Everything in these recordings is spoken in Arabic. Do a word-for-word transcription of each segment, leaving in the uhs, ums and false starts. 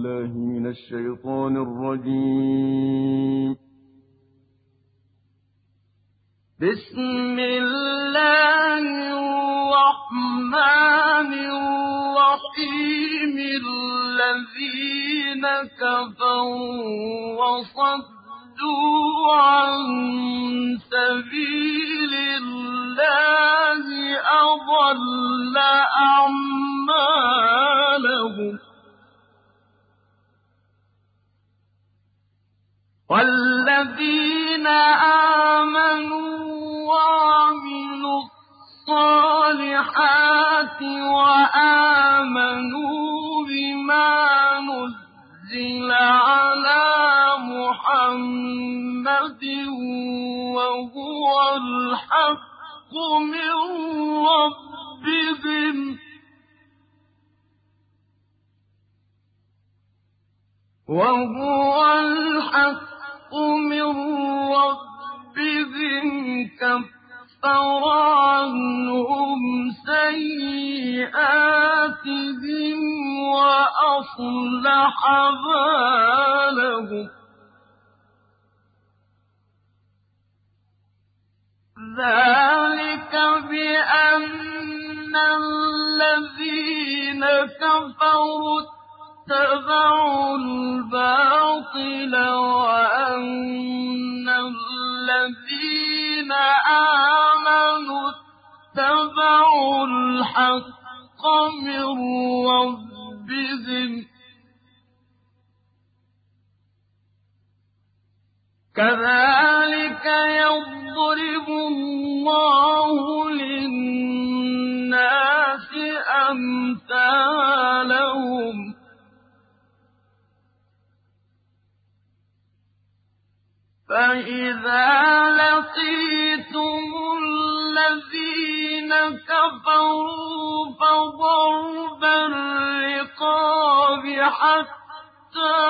بالله من الشيطان الرجيم. بسم الله الرحمن الرحيم. الذين كفروا وصدوا عن سبيل الله أضل أعمالهم. والذين آمنوا وعملوا الصالحات وآمنوا بما نزل على محمد وهو الحق من ربهم وهو الحق من ربهم كفر عنهم سيئاتهم وأصلح بالهم. ذلك بأن الذين كفروا اتبعوا الباطل وأن الذين آمنوا اتبعوا الحق من ربهم. كذلك يضرب الله للناس أمثالهم. فإذا لقيتم الذين كفروا فضرب الرقاب حتى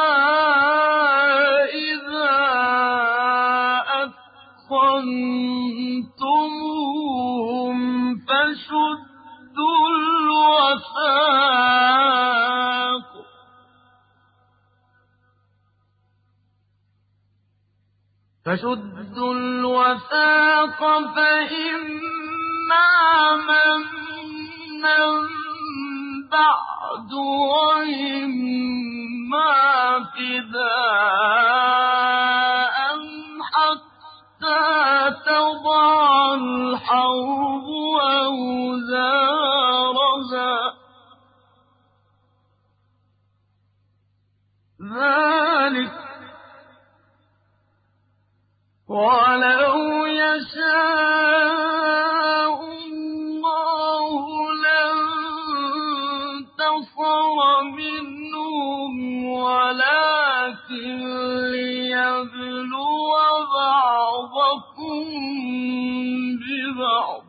إذا أثخنتموهم فشدوا الوثاق فشدوا الوثاق فإما منا بعد وإما فداء حتى تضع الحرب أوزارها. ذلك ولو يشاء الله لانتصر منهم ولكن ليبلو بعضكم ببعض.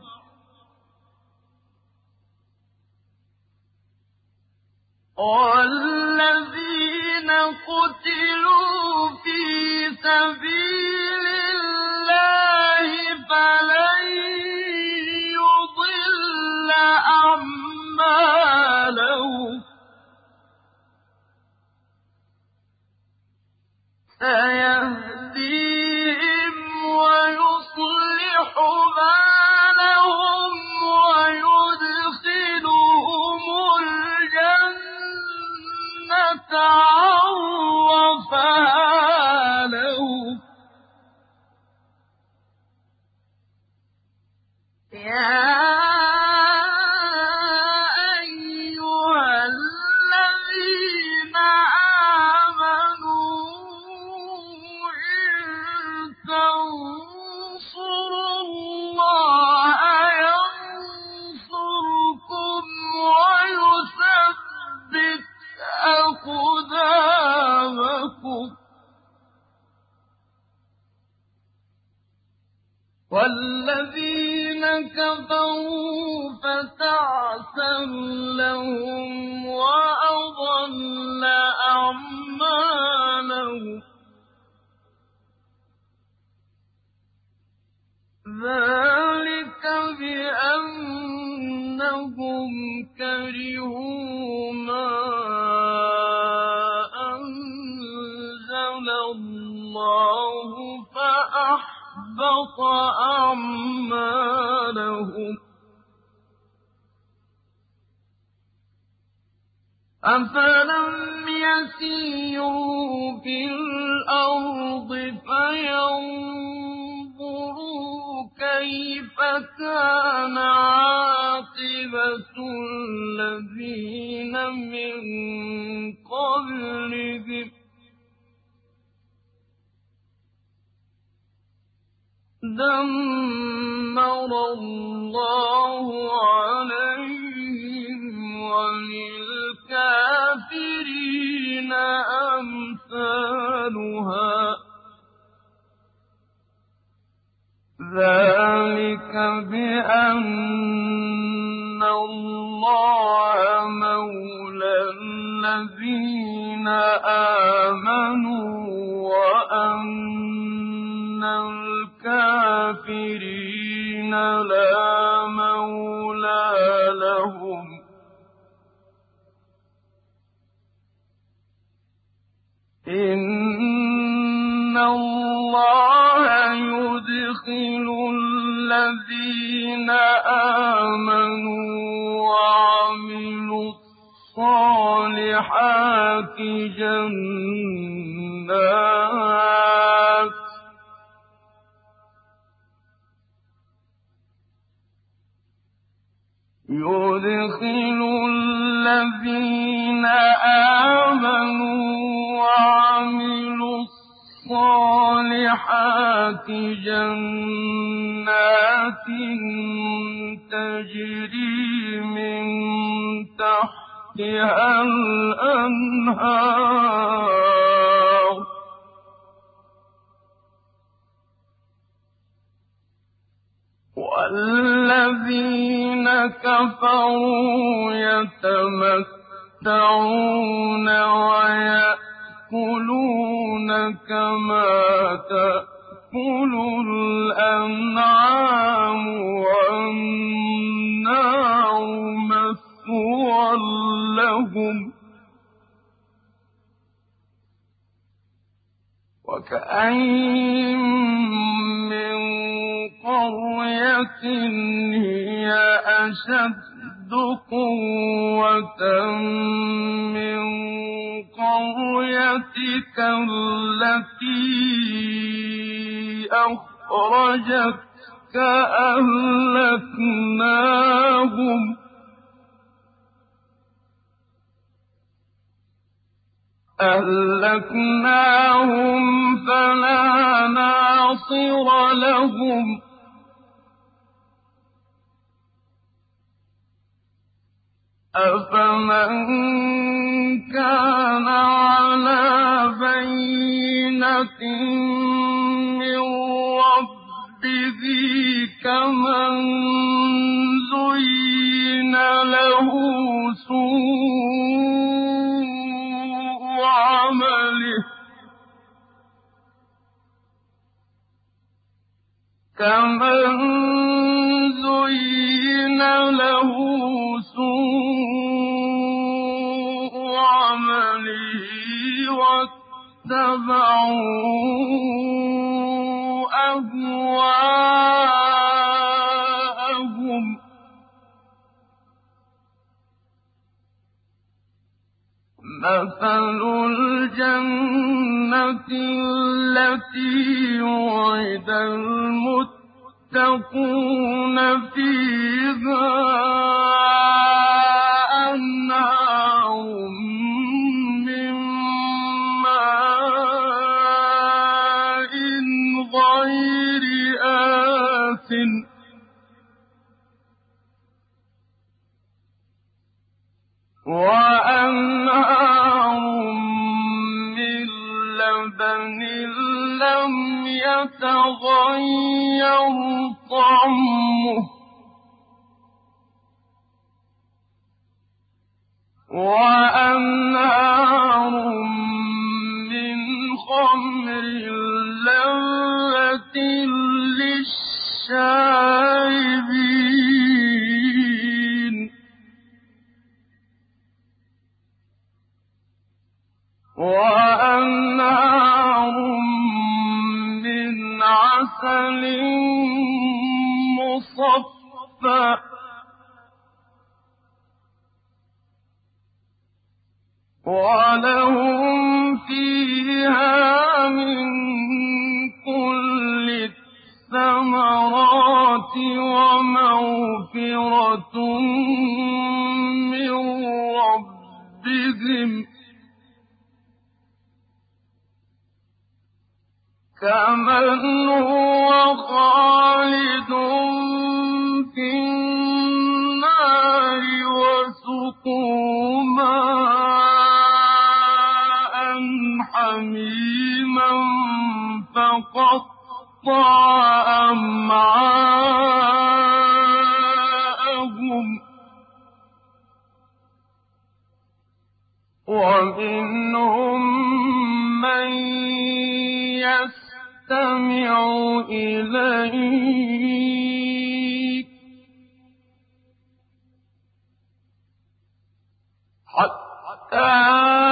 والذين قتلوا في سبيل الله فلن يضل أعمالهم. سيهديهم ويصلح بالهم ويدخلهم الجنة عرفها لهم. يا أيها الذين آمنوا إن تنصروا الله ينصركم ويثبت أقدامكم. والذين كفروا فتعسا لهم وأضل أعمالهم. ذلك بأنهم كرهوا ما أَفَلَمْ يَسِيرُوا فِي الْأَرْضِ فَيَنظُرُوا كَيْفَ كَانَ عَاقِبَةُ الَّذِينَ مِن قَبْلِهِمْ ۚ دَمَّرَ اللَّهُ عَلَيْهِمْ وَلِلْكَافِرِينَ أَمْثَالُهَا ۚ ذَٰلِكَ بِأَنَّ اللَّهَ مَوْلَى الَّذِينَ آمَنُوا وَأَنَّ الْكَافِرِينَ لَا مَوْلَىٰ لَهُمْ ۚ إِنَّ اللَّهَ يُدْخِلُ الَّذِينَ آمَنُوا وَعَمِلُوا الصَّالِحَاتِ جَنَّاتٍ يُدْخِلُ الَّذِينَ آمَنُوا وَعَمِلُوا الصَّالِحَاتِ جَنَّاتٍ تَجْرِي مِن تَحْتِهَا الْأَنْهَارُ ۖ وَالَّذِينَ كَفَرُوا يَتَمَتَّعُونَ وَيَأْكُلُونَ كَمَا تَأْكُلُ الْأَنْعَامُ وَالنَّارُ مَثْوًى لَّهُمْ ۚ وَكَأَيِّن مِّن قَرْيَةٍ هِيَ أَشَدُّ قُوَّةً مِّن قَرْيَتِكَ الَّتِي أَخْرَجَتْكَ أَهْلَكْنَاهُمْ أَهْلَكْنَاهُمْ فَلَا نَاصِرَ لَهُمْ ۚ أَفَمَن كَانَ عَلَىٰ بَيِّنَةٍ مِّن رَّبِّهِ كَمَن زُيِّنَ لَهُ سُوءُ عَمَلِهِ كَمَن زُيِّنَ لَهُ سُوءُ عَمَلِهِ وَاتَّبَعُوا أَهْوَاءَهُم ۚ مَّثَلُ الْجَنَّةِ الَّتِي وُعِدَ الْمُتَّقُونَ فِيهَا أَنْهَارٌ مِّن مَّاءٍ غَيْرِ آسِنٍ وَأَنْهَارٌ مِّن لَّبَنٍ لَّمْ يَتَغَيَّرْ طَعْمُهُ وَأَنْهَارٌ مِّنْ خَمْرٍ لَّذَّةٍ لِّلشَّارِبِينَ وَأَنْهَارٌ مِّنْ عَسَلٍ مُّصَفًّى وَلَهُمْ فِيهَا مِن كُلِّ الثَّمَرَاتِ وَمَغْفِرَةٌ مِّن رَّبِّهِمْ كَمَنْ هُوَ خَالِدٌ فِي النَّارِ وَسُقُوا مَاءً حَمِيمًا فَقَطَّعَ أَمْعَاءَهُمْ وَمِنْهُم مَّن يَسْتَمِعُ إِلَيْكَ حَتَّىٰ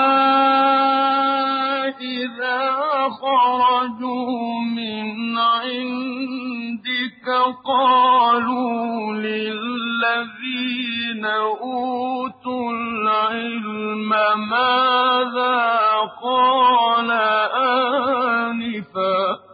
إِذَا خَرَجُوا مِنْ عِندِكَ قَالُوا لِلَّذِينَ أُوتُوا الْعِلْمَ مَاذَا قَالَ آنِفًا ۚ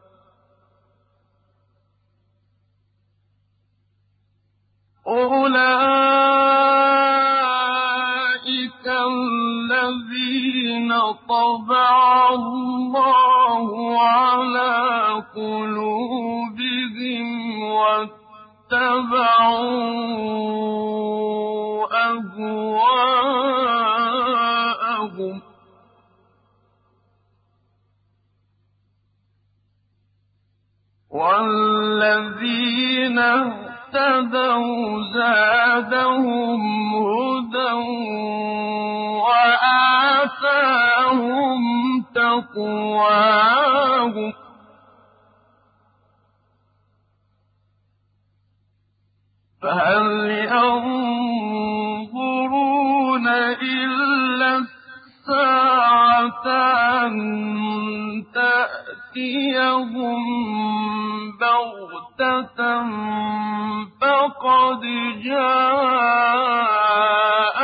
أُولَٰئِكَ الَّذِينَ طَبَعَ اللَّهُ عَلَىٰ قُلُوبِهِمْ وَاتَّبَعُوا أَهْوَاءَهُمْ ۚ وَالَّذِينَ اهْتَدَوْا زَادَهُمْ هُدًى وَآتَاهُمْ تَقْوَاهُمْ ۚ فَهَلْ يَنظُرُونَ إِلَّا السَّاعَةَ أَن تَأْتِيَهُم بَغْتَةً فَقَدْ جَاءَ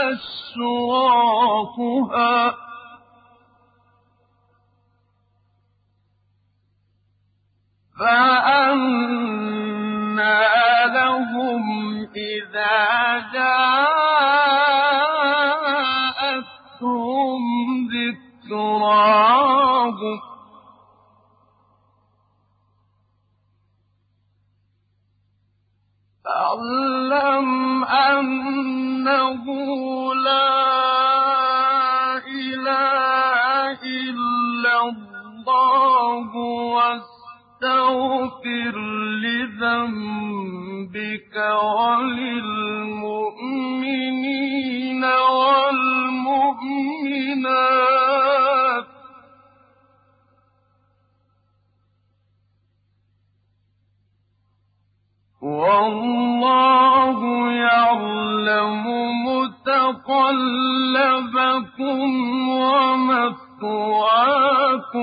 أَشْرَاطُهَا ۚ فَأَنَّىٰ لَهُمْ إِذَا جَاءَتْهُمْ ذِكْرَاهُمْ فَاعْلَمْ أَنَّهُ لَا إِلَٰهَ إِلَّا اللَّهُ وَاسْتَغْفِرْ لِذَنبِكَ وَلِلْمُؤْمِنِينَ وَالْمُؤْمِنَاتِ وَاللَّهُ يَعْلَمُ مُتَقَلَّبَكُمْ وَمَثْوَاكُمْ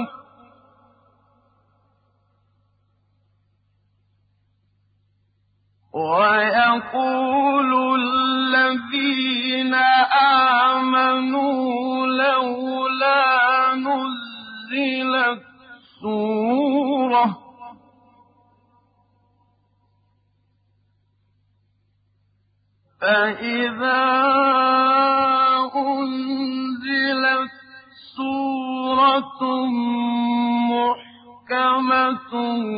وَيَقُولُ الَّذِينَ آمَنُوا لَوْلَا نُزِّلَتْ سُورَةٌ فَإِذَا أُنزِلَتْ سُورَةٌ مُحْكَمَةٌ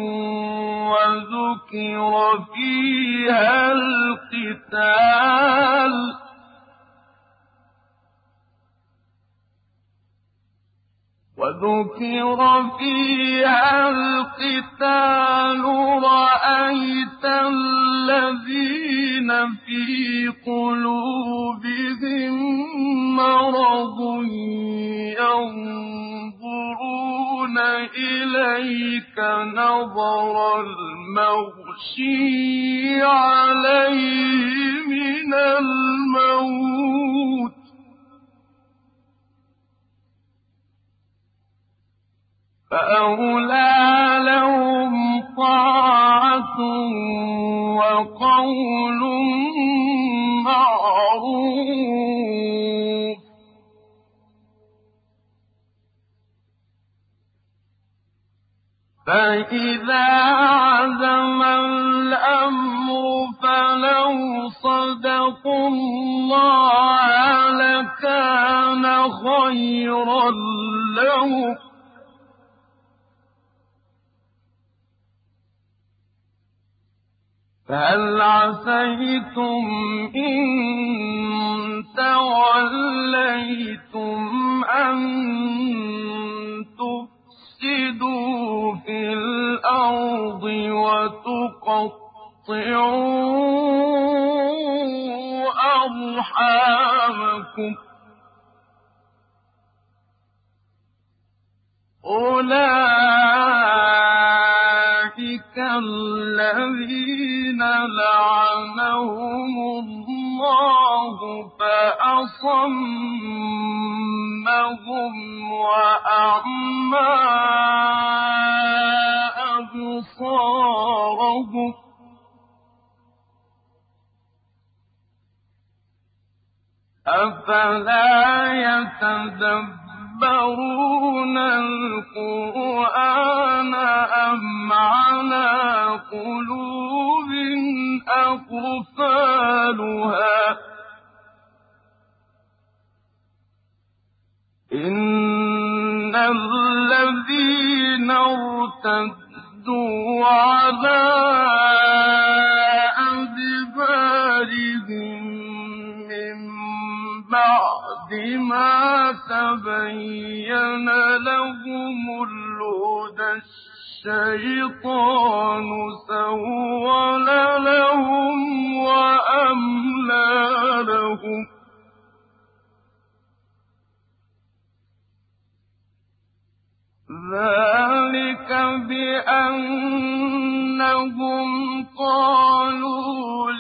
وَذُكِرَ فِيهَا الْقِتَالُ وَذُكِرَ فِيهَا الْقِتَالُ رَأَيْتَ الَّذِينَ فِي قُلُوبِهِم مَّرَضٌ يَنظُرُونَ إِلَيْكَ نَظَرَ الْمَغْشِيِّ عَلَيْهِ مِنَ الْمَوْتِ ۖ فَأَوْلَىٰ لَهُمْ طَاعَةٌ وَقَوْلٌ مَّعْرُوفٌ فإذا عزم الأمر فلو صدقوا الله لكان خيرا لهم فهل عسيتم إن توليتم أن تفسدوا في الأرض وتقطعوا أرحامكم أولئك الذين لعنهم الله فأصمهم وأعمى أبصارهم أفلا يتدبرون القرآن أم على قلوب أقفالها إن الذين ارتدوا على أدبارهم من بعد ما تبين لهم الهدى الشيطان سول لهم وأملى لهم ذلك بأنهم قالوا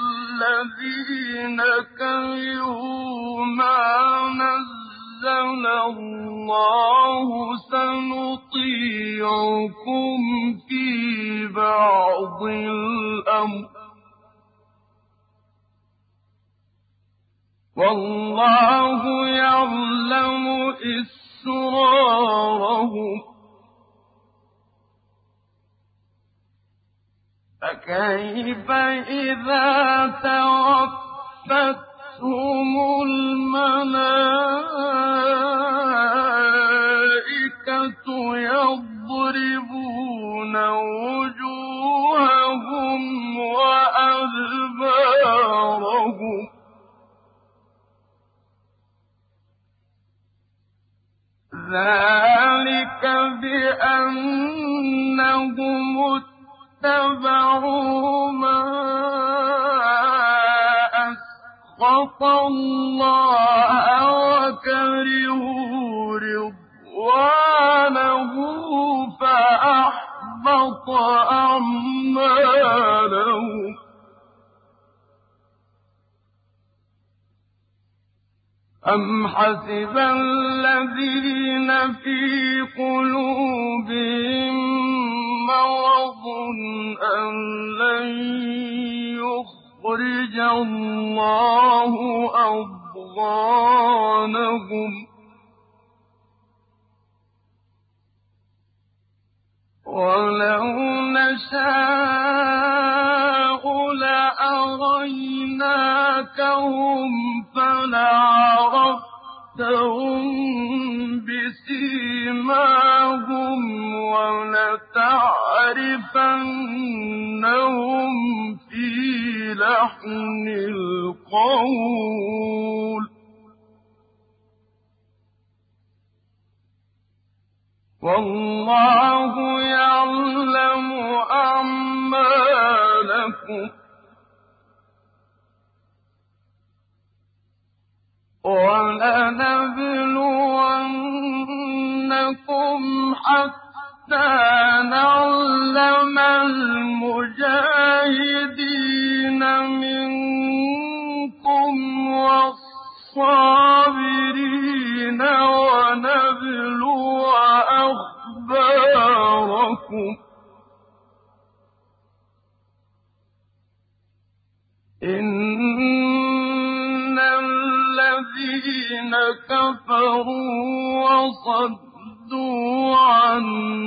للذين كرهوا ما نزل الله سنطيعكم في بعض الأمر والله يعلم إسرارهم فكيف إذا توفتهم الملائكة يضربون وجوههم وأدبارهم ذلك بأنهم اتبعوا ما أسخط الله وكرهوا رضوانه فأحبط أعمالهم أم حسب الذين في قلوبهم مرض أن لن يخرج الله أضغانهم ولو نشاء لأريناكهم فلعرفتهم بسيماهم ولتعرفنهم في لحن القول والله يعلم أعمالكم ولنبلونكم حتى نعلم المجاهدين منكم والصابرين ونبلو أخباركم إن الذين كفروا وصدوا عن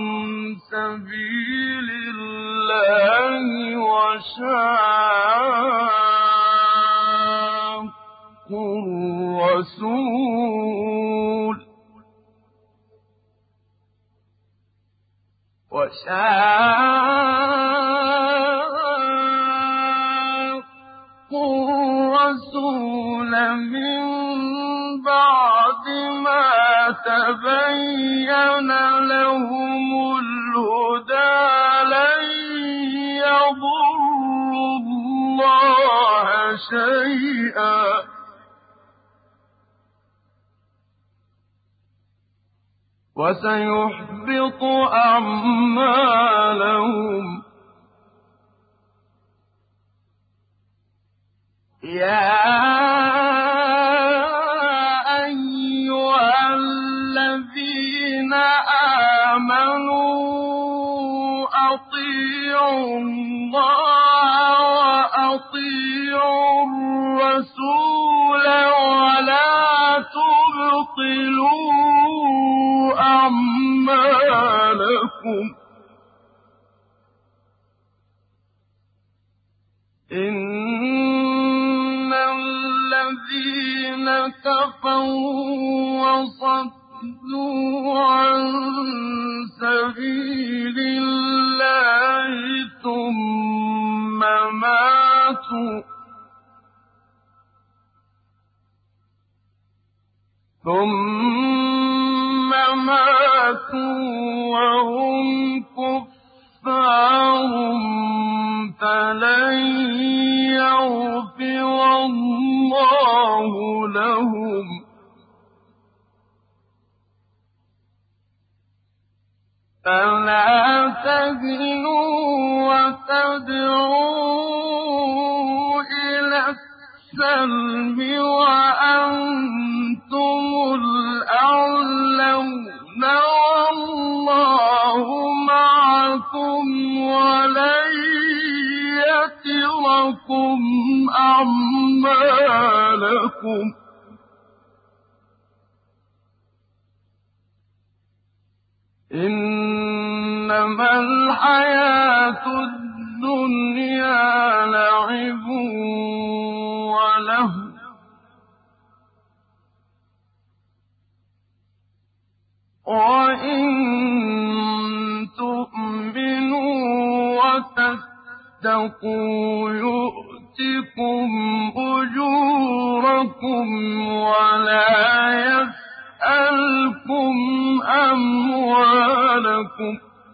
سبيل الله وشاقوا الرسول وشاقوا الرسول من بعد ما تبين لهم الهدى لن يضروا الله شيئا وسيحبط أعمالهم يا أيها الذين آمنوا أطيعوا الله وأطيعوا الرسول ولا تبطلوا أعمالكم إن الذين كفروا وصدوا عن سبيل الله ثم ماتوا ثم ماتوا وهم كفار فلن يغفر الله لهم فلا تهنوا وتدعوا إلى السلم وأنتم الأعلون والله معكم ولن يتركم أعمالكم إنما الحياة الدنيا لعب وله وإن تؤمنوا وتتقوا يؤتكم أجوركم ولا يسألكم أموالكم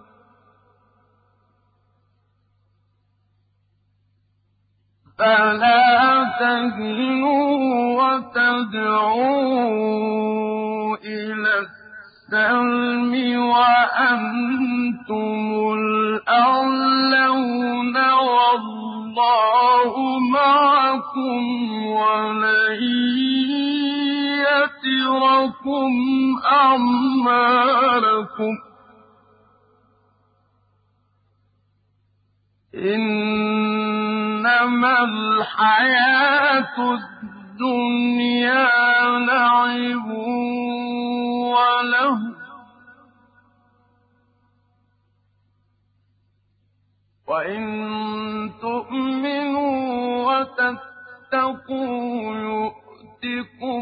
فلا تهنوا وتدعوا إلى السلم وأنتم الأعلون والله معكم ولن يتركم أعمالكم إنما الحياة الدنيا لعب وله وإن تؤمنوا وتتقوا يؤتكم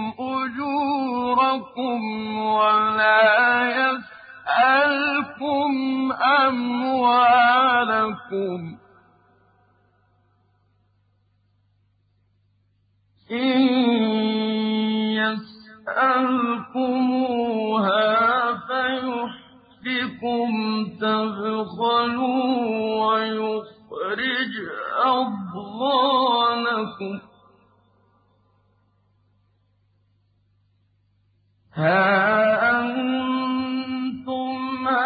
أجوركم ولا يسألكم أموالكم إن يسألكموها فيحفكم تبخلوا ويخرج أضغانكم ها أنتم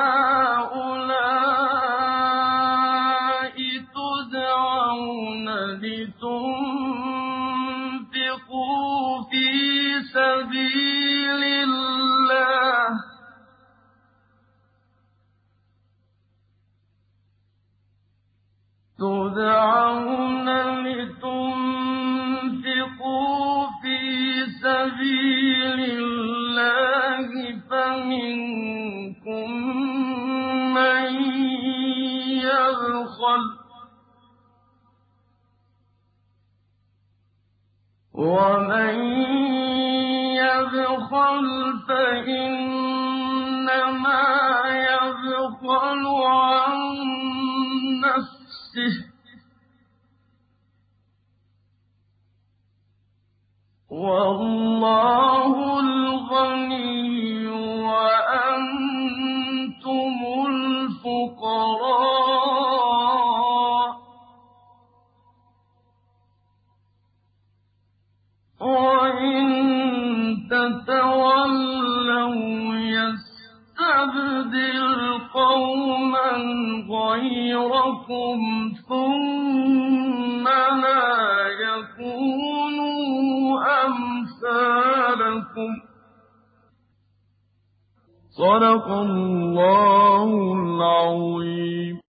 هؤلاء تدعون لتنفقوا في سبيل الله تدعون لتنفقوا في سبيل الله ومن يبخل فإنما يبخل عن نفسه والله الغني وأنتم الفقراء وإن تتولوا يستبدل قوما غيركم ثم لا يكونوا أمثالكم. صدق الله العظيم.